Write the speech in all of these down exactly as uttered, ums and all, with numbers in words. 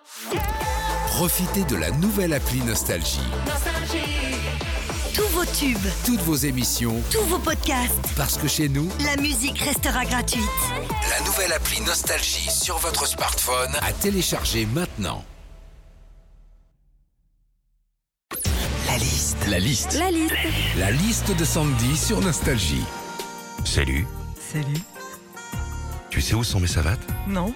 Profitez de la nouvelle appli Nostalgie. Tous vos tubes, Toutes vos émissions, tous vos podcasts, parce que chez nous, la musique restera gratuite. la nouvelle appli Nostalgie sur votre smartphone à télécharger maintenant. La liste. La liste. La liste. La liste de Sandy sur Nostalgie. Salut, Salut. tu sais où sont mes savates? Non.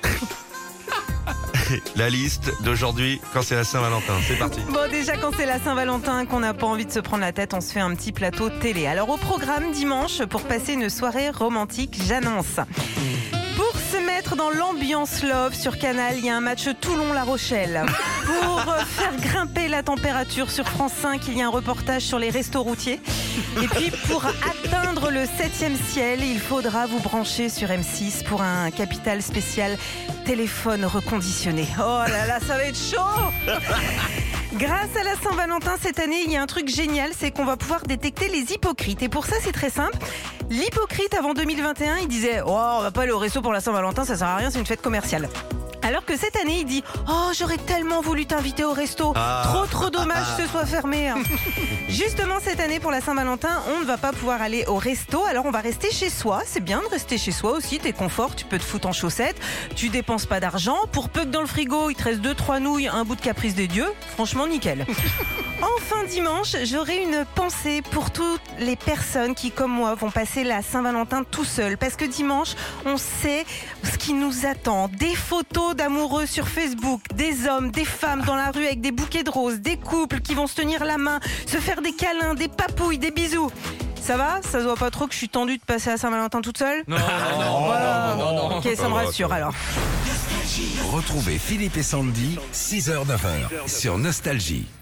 La liste d'aujourd'hui, quand c'est la Saint-Valentin, c'est parti. Bon, déjà, quand c'est la Saint-Valentin, qu'on n'a pas envie de se prendre la tête, on se fait un petit plateau télé. Alors, au programme dimanche, pour passer une soirée romantique, j'annonce. Pour se mettre dans l'ambiance love sur Canal, il y a un match Toulon-La Rochelle. Pour faire grimper la température sur France cinq, il y a un reportage sur les restos routiers. Et puis pour atteindre le septième ciel, il faudra vous brancher sur M six pour un capital spécial téléphone reconditionné. Oh là là, ça va être chaud! Grâce à la Saint-Valentin cette année, il y a un truc génial, c'est qu'on va pouvoir détecter les hypocrites. Et pour ça, c'est très simple. L'hypocrite avant deux mille vingt et un, il disait « Oh, on va pas aller au resto pour la Saint-Valentin, ça sert à rien, c'est une fête commerciale ». Alors que cette année, il dit « Oh, j'aurais tellement voulu t'inviter au resto. Ah. Trop, trop dommage que ce soit fermé. Hein. » Justement, cette année, pour la Saint-Valentin, on ne va pas pouvoir aller au resto. Alors, on va rester chez soi. C'est bien de rester chez soi aussi. T'es confort, tu peux te foutre en chaussettes. Tu dépenses pas d'argent. Pour peu que dans le frigo, il te reste deux, trois nouilles, un bout de caprice des dieux. Franchement, nickel. Enfin, dimanche, j'aurai une pensée pour toutes les personnes qui, comme moi, vont passer la Saint-Valentin tout seul. Parce que dimanche, on sait ce qui nous attend. Des photos d'amoureux sur Facebook, des hommes, des femmes dans la rue avec des bouquets de roses, des couples qui vont se tenir la main, se faire des câlins, des papouilles, des bisous. Ça va? Ça se voit pas trop que je suis tendue de passer la Saint-Valentin toute seule? Non, non, Voilà. non, non, non. Ok, ça me rassure alors. Retrouvez Philippe et Sandy, six heures neuf heures sur Nostalgie.